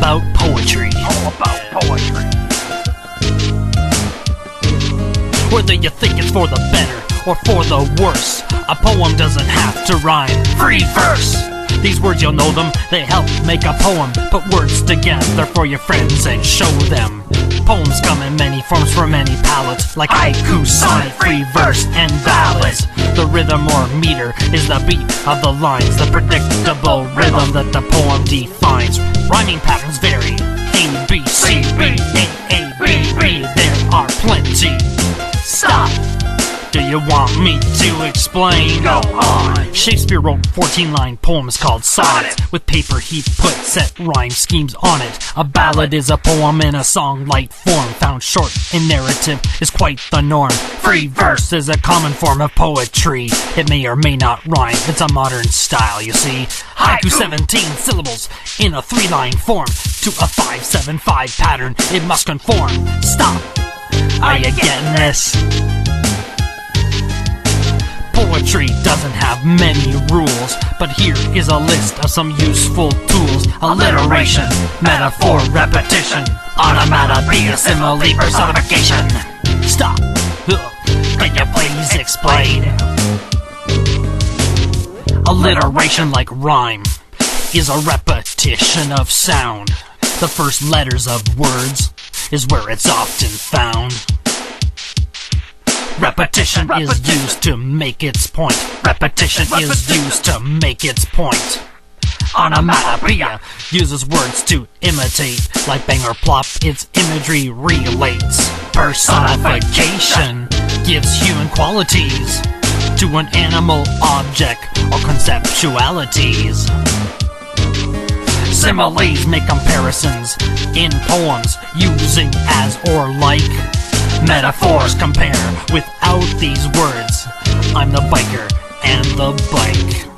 about poetry. All about poetry. Whether you think it's for the better or for the worse, a poem doesn't have to rhyme. Free verse. These words, you'll know them, they help make a poem. Put words together for your friends and show them. Poems come in many forms for many palettes, like haiku, sonnet, free verse, and ballads. The rhythm or meter is the beat of the lines, the predictable rhythm that the poem defines. Rhyming patterns vary, A, B, C, B, A, B, B, there are plenty. Stop. Do you want me to explain? Go on. Shakespeare wrote 14-line poems called sonnets. With paper he put set rhyme schemes on it. A ballad is a poem in a song-like form, found short in narrative is quite the norm. Free verse is a common form of poetry. It may or may not rhyme, it's a modern style, you see. Haiku 17 syllables in a 3-line form. To a 5-7-5 pattern it must conform. Stop. Are you getting this? Poetry doesn't have many rules, but here is a list of some useful tools. Alliteration, metaphor, repetition, onomatopoeia, simile, personification. Stop. Can you please explain? Alliteration, like rhyme, is a repetition of sound. The first letters of words is where it's often found. Repetition is used to make its point. Repetition is used to make its point. Onomatopoeia uses words to imitate, like bang or plop, its imagery relates. Personification gives human qualities to an animal, object, or conceptualities. Similes make comparisons in poems using as or like. Metaphors compare without these words. I'm the biker and the bike.